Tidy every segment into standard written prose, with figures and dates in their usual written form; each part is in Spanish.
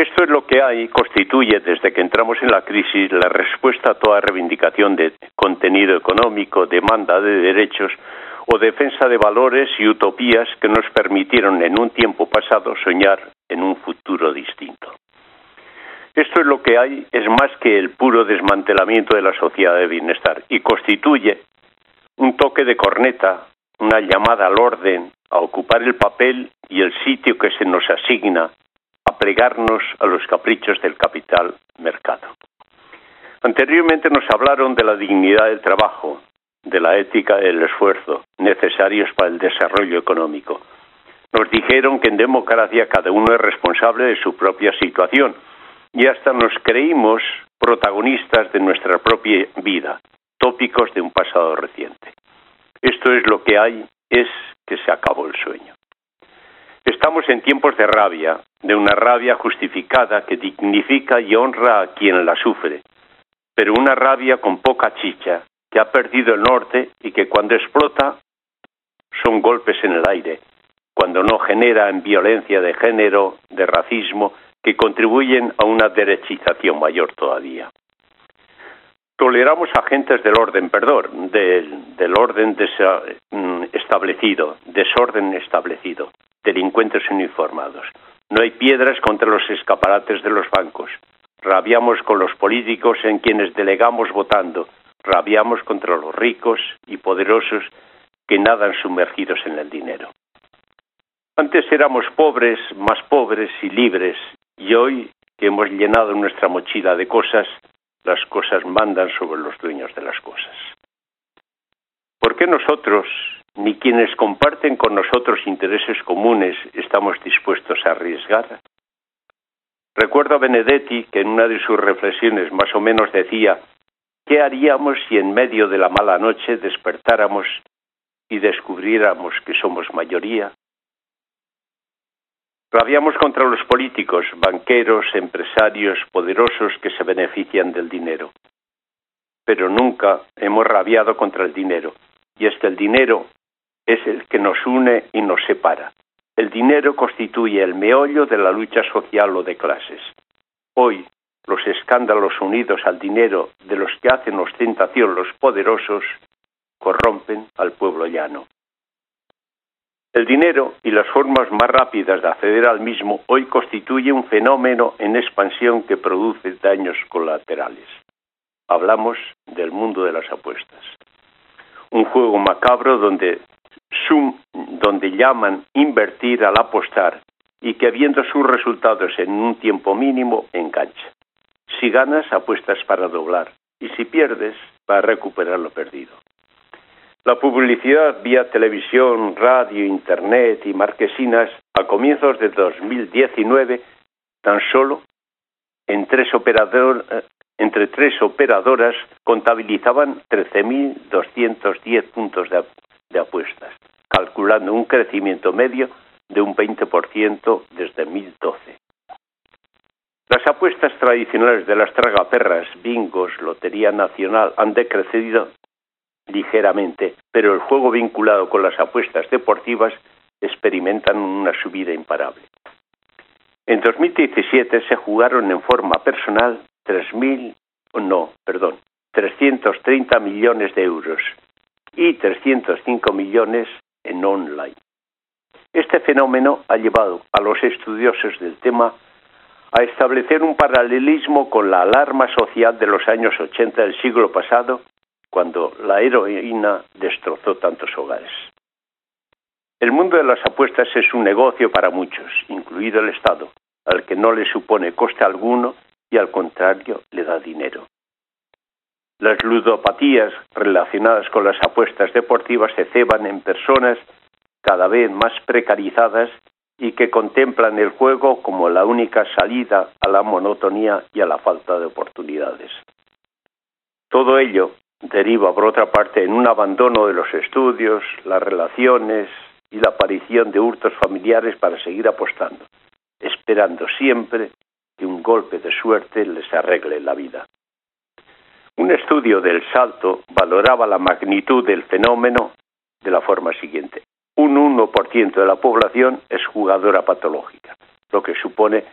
Esto es lo que hay, constituye desde que entramos en la crisis la respuesta a toda reivindicación de contenido económico, demanda de derechos o defensa de valores y utopías que nos permitieron en un tiempo pasado soñar en un futuro distinto. Esto es lo que hay, es más que el puro desmantelamiento de la sociedad de bienestar y constituye un toque de corneta, una llamada al orden, a ocupar el papel y el sitio que se nos asigna, a plegarnos a los caprichos del capital mercado. Anteriormente nos hablaron de la dignidad del trabajo, de la ética del esfuerzo, necesarios para el desarrollo económico. Nos dijeron que en democracia cada uno es responsable de su propia situación y hasta nos creímos protagonistas de nuestra propia vida, tópicos de un pasado reciente. Esto es lo que hay, es que se acabó el sueño. Estamos en tiempos de rabia, de una rabia justificada que dignifica y honra a quien la sufre, pero una rabia con poca chicha, que ha perdido el norte y que cuando explota son golpes en el aire, cuando no genera en violencia de género, de racismo, que contribuyen a una derechización mayor todavía. Toleramos agentes del orden, del orden establecido, desorden establecido, delincuentes uniformados. No hay piedras contra los escaparates de los bancos. Rabiamos con los políticos en quienes delegamos votando. Rabiamos contra los ricos y poderosos que nadan sumergidos en el dinero. Antes éramos pobres, más pobres y libres, y hoy que hemos llenado nuestra mochila de cosas, las cosas mandan sobre los dueños de las cosas. ¿Por qué nosotros, ni quienes comparten con nosotros intereses comunes, estamos dispuestos a arriesgar? Recuerdo a Benedetti que en una de sus reflexiones más o menos decía: ¿qué haríamos si en medio de la mala noche despertáramos y descubriéramos que somos mayoría? Rabiamos contra los políticos, banqueros, empresarios, poderosos que se benefician del dinero. Pero nunca hemos rabiado contra el dinero. Y es que el dinero es el que nos une y nos separa. El dinero constituye el meollo de la lucha social o de clases. Hoy, los escándalos unidos al dinero de los que hacen ostentación los poderosos corrompen al pueblo llano. El dinero y las formas más rápidas de acceder al mismo hoy constituye un fenómeno en expansión que produce daños colaterales. Hablamos del mundo de las apuestas. Un juego macabro donde llaman invertir al apostar y que viendo sus resultados en un tiempo mínimo engancha. Si ganas, apuestas para doblar y si pierdes, para recuperar lo perdido. La publicidad vía televisión, radio, internet y marquesinas a comienzos de 2019 tan solo entre tres operadoras contabilizaban 13.210 puntos de apuestas, calculando un crecimiento medio de un 20% desde 2012. Las apuestas tradicionales de las tragaperras, bingos, Lotería Nacional han decrecido ligeramente, pero el juego vinculado con las apuestas deportivas experimentan una subida imparable. En 2017 se jugaron en forma personal 330 millones de euros y 305 millones en online. Este fenómeno ha llevado a los estudiosos del tema a establecer un paralelismo con la alarma social de los años 80 del siglo pasado, cuando la heroína destrozó tantos hogares. El mundo de las apuestas es un negocio para muchos, incluido el Estado, al que no le supone coste alguno y al contrario le da dinero. Las ludopatías relacionadas con las apuestas deportivas se ceban en personas cada vez más precarizadas y que contemplan el juego como la única salida a la monotonía y a la falta de oportunidades. Todo ello deriva, por otra parte, en un abandono de los estudios, las relaciones y la aparición de hurtos familiares para seguir apostando, esperando siempre que un golpe de suerte les arregle la vida. Un estudio del Salto valoraba la magnitud del fenómeno de la forma siguiente: un 1% de la población es jugadora patológica, lo que supone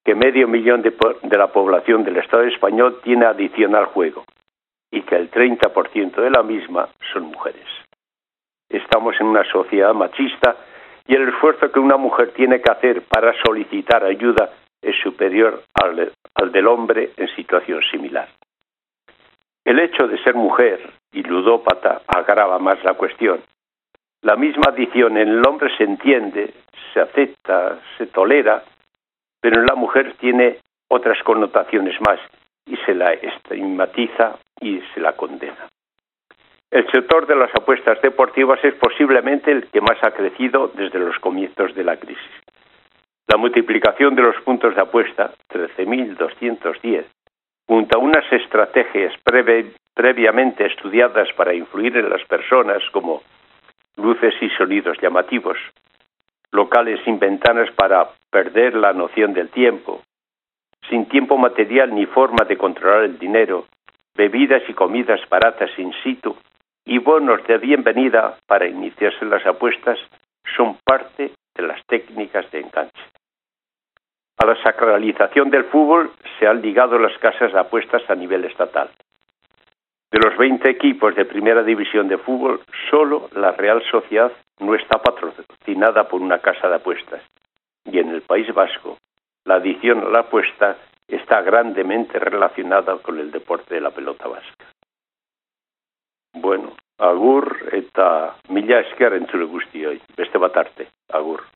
que medio millón de la población del Estado español tiene adicción al juego y que el 30% de la misma son mujeres. Estamos en una sociedad machista y el esfuerzo que una mujer tiene que hacer para solicitar ayuda es superior al del hombre en situación similar. El hecho de ser mujer y ludópata agrava más la cuestión. La misma adicción en el hombre se entiende, se acepta, se tolera, pero en la mujer tiene otras connotaciones más y se la estigmatiza y se la condena. El sector de las apuestas deportivas es posiblemente el que más ha crecido desde los comienzos de la crisis. La multiplicación de los puntos de apuesta, 13.210, junto a unas estrategias previamente estudiadas para influir en las personas como luces y sonidos llamativos, locales sin ventanas para perder la noción del tiempo, sin tiempo material ni forma de controlar el dinero, bebidas y comidas baratas in situ y bonos de bienvenida para iniciarse en las apuestas son parte de las técnicas de enganche. A la sacralización del fútbol se han ligado las casas de apuestas a nivel estatal. De los 20 equipos de primera división de fútbol, solo la Real Sociedad no está patrocinada por una casa de apuestas. Y en el País Vasco, la adicción a la apuesta está grandemente relacionada con el deporte de la pelota vasca. Bueno, agur eta mila esker entzule guztioi. Beste bat arte, agur.